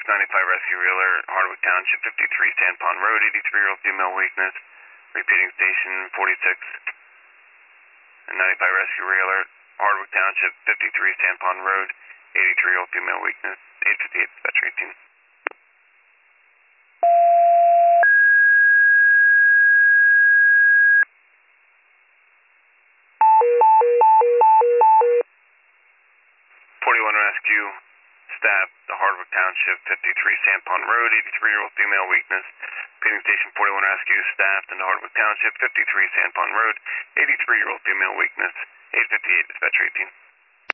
95 Rescue Reeler, Hardwick Township, 53 Sand Pond Road, 83-year-old female weakness. Repeating station 46. And 95 Rescue Reeler, Hardwick Township, 53 Sand Pond Road, 83-year-old female weakness. 858 dispatch 18. Rescue staff, the Hardwick Township, 53 Sand Pond Road, 83-year-old female weakness. Repeating station 41 Rescue staff in the Hardwick Township, 53 Sand Pond Road, 83-year-old female weakness. 858 dispatch 18.